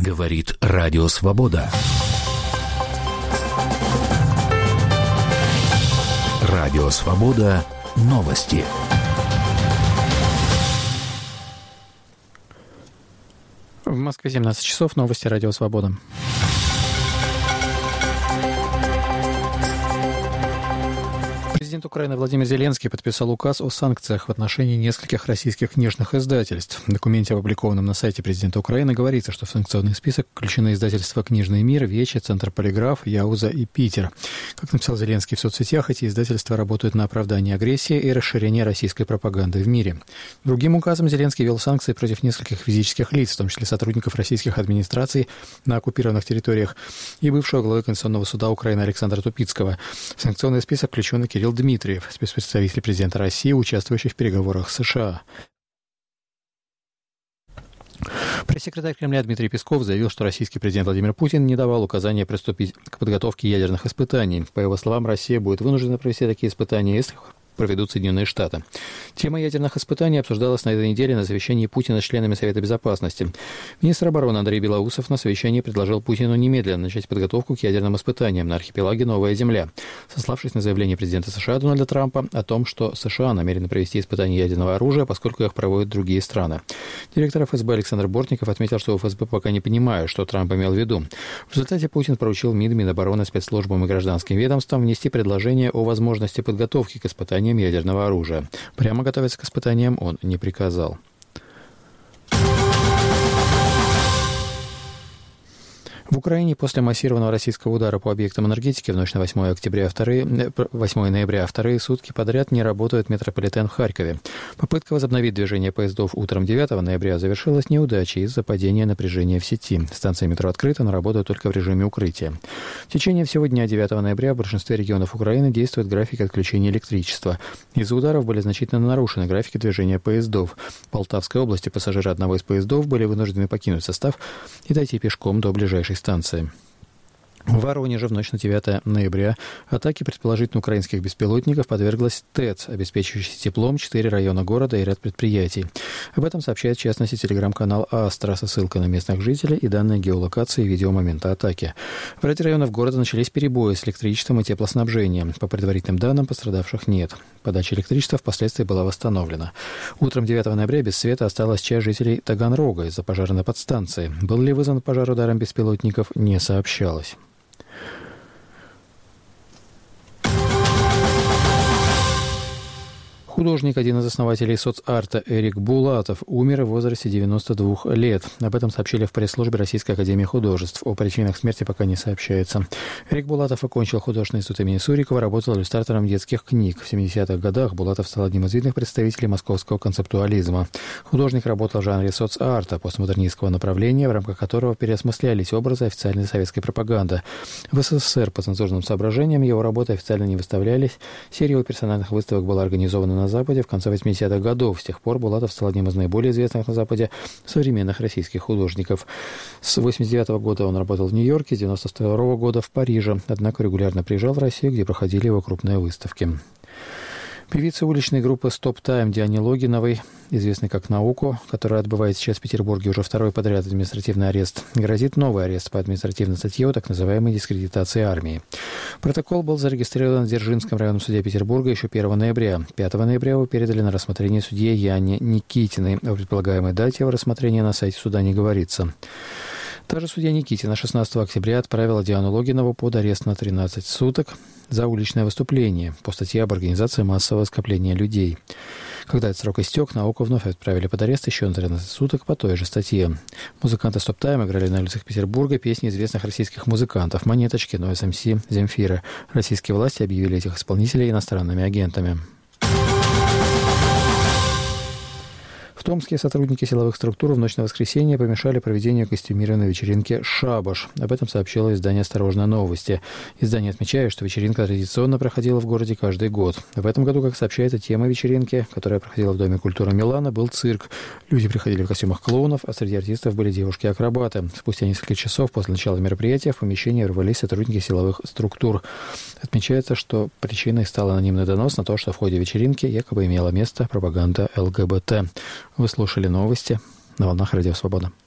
Говорит Радио Свобода. Радио Свобода. Новости. В Москве 17 часов. Новости Радио Свобода. Президент Украины Владимир Зеленский подписал указ о санкциях в отношении нескольких российских внешних издательств. В документе, опубликованном на сайте президента Украины, говорится, что в санкционный список включены издательства «Книжный мир», «Вече», «Центр Полиграф», «Яуза» и «Питер». Как написал Зеленский в соцсетях, эти издательства работают на оправдание агрессии и расширение российской пропаганды в мире. Другим указом Зеленский ввел санкции против нескольких физических лиц, в том числе сотрудников российских администраций на оккупированных территориях и бывшего главы Конституционного суда Украины Александра Тупицкого. В санкционный список включен Кирилл Дмитриев, спецпредставитель президента России, участвующий в переговорах с США. Пресс-секретарь Кремля Дмитрий Песков заявил, что российский президент Владимир Путин не давал указания приступить к подготовке ядерных испытаний. По его словам, Россия будет вынуждена провести такие испытания, если проведут Соединенные Штаты. Тема ядерных испытаний обсуждалась на этой неделе на совещании Путина с членами Совета Безопасности. Министр обороны Андрей Белоусов на совещании предложил Путину немедленно начать подготовку к ядерным испытаниям на архипелаге Новая Земля, сославшись на заявление президента США Дональда Трампа о том, что США намерены провести испытания ядерного оружия, поскольку их проводят другие страны. Директор ФСБ Александр Бортников отметил, что ФСБ пока не понимает, что Трамп имел в виду. В результате Путин поручил МИД, Минобороны, спецслужбам и гражданским ведомствам внести предложение о возможности подготовки к испытаниям ядерного оружия. Прямо готовиться к испытаниям он не приказал. В Украине после массированного российского удара по объектам энергетики в ночь на 8 ноября вторые сутки подряд не работает метрополитен в Харькове. Попытка возобновить движение поездов утром 9 ноября завершилась неудачей из-за падения напряжения в сети. Станция метро открыта, но работает только в режиме укрытия. В течение всего дня 9 ноября в большинстве регионов Украины действует график отключения электричества. Из-за ударов были значительно нарушены графики движения поездов. В Полтавской области пассажиры одного из поездов были вынуждены покинуть состав и дойти пешком до ближайшей станции. В Воронеже в ночь на 9 ноября атаке предположительно украинских беспилотников подверглась ТЭЦ, обеспечивающая теплом 4 района города и ряд предприятий. Об этом сообщает, в частности, телеграм-канал «Астра» со ссылкой на местных жителей и данные геолокации и видео момента атаки. В ряде районов города начались перебои с электричеством и теплоснабжением. По предварительным данным, пострадавших нет. Подача электричества впоследствии была восстановлена. Утром 9 ноября без света осталась часть жителей Таганрога из-за пожара на подстанции. Был ли вызван пожар ударом беспилотников, не сообщалось. Художник, один из основателей соцарта Эрик Булатов, умер в возрасте 92 лет. Об этом сообщили в пресс-службе Российской академии художеств. О причинах смерти пока не сообщается. Эрик Булатов окончил художественный институт имени Сурикова, работал иллюстратором детских книг. В 70-х годах Булатов стал одним из видных представителей московского концептуализма. Художник работал в жанре соцарта, постмодернистского направления, в рамках которого переосмыслялись образы официальной советской пропаганды. В СССР по цензурным соображениям его работы официально не выставлялись. Серия персональных выставок была организована на Западе в конце 80-х годов. С тех пор Булатов стал одним из наиболее известных на Западе современных российских художников. С 89 года он работал в Нью-Йорке, с 92 года в Париже, однако регулярно приезжал в Россию, где проходили его крупные выставки. Певица уличной группы «Стоп Тайм» Диане Логиновой, известной как Науко, которая отбывает сейчас в Петербурге уже второй подряд административный арест, грозит новый арест по административной статье о так называемой дискредитации армии. Протокол был зарегистрирован в Дзержинском районном суде Петербурга еще 1 ноября. 5 ноября его передали на рассмотрение судье Яне Никитиной. О предполагаемой дате его рассмотрения на сайте суда не говорится. Та же судья Никитина 16 октября отправила Диану Логинову под арест на 13 суток за уличное выступление по статье об организации массового скопления людей. Когда этот срок истек, Науку вновь отправили под арест еще на 13 суток по той же статье. Музыканты «Стоп Тайм» играли на улицах Петербурга песни известных российских музыкантов «Монеточки», «Нойз МС», «Земфира». Российские власти объявили этих исполнителей иностранными агентами. В Томске сотрудники силовых структур в ночь на воскресенье помешали проведению костюмированной вечеринки «Шабаш». Об этом сообщило издание «Осторожно! Новости». Издание отмечает, что вечеринка традиционно проходила в городе каждый год. В этом году, как сообщается, тема вечеринки, которая проходила в Доме культуры Милана, был цирк. Люди приходили в костюмах клоунов, а среди артистов были девушки-акробаты. Спустя несколько часов после начала мероприятия в помещение ворвались сотрудники силовых структур. Отмечается, что причиной стал анонимный донос на то, что в ходе вечеринки якобы имела место пропаганда ЛГБТ. Вы слушали новости на волнах Радио Свобода.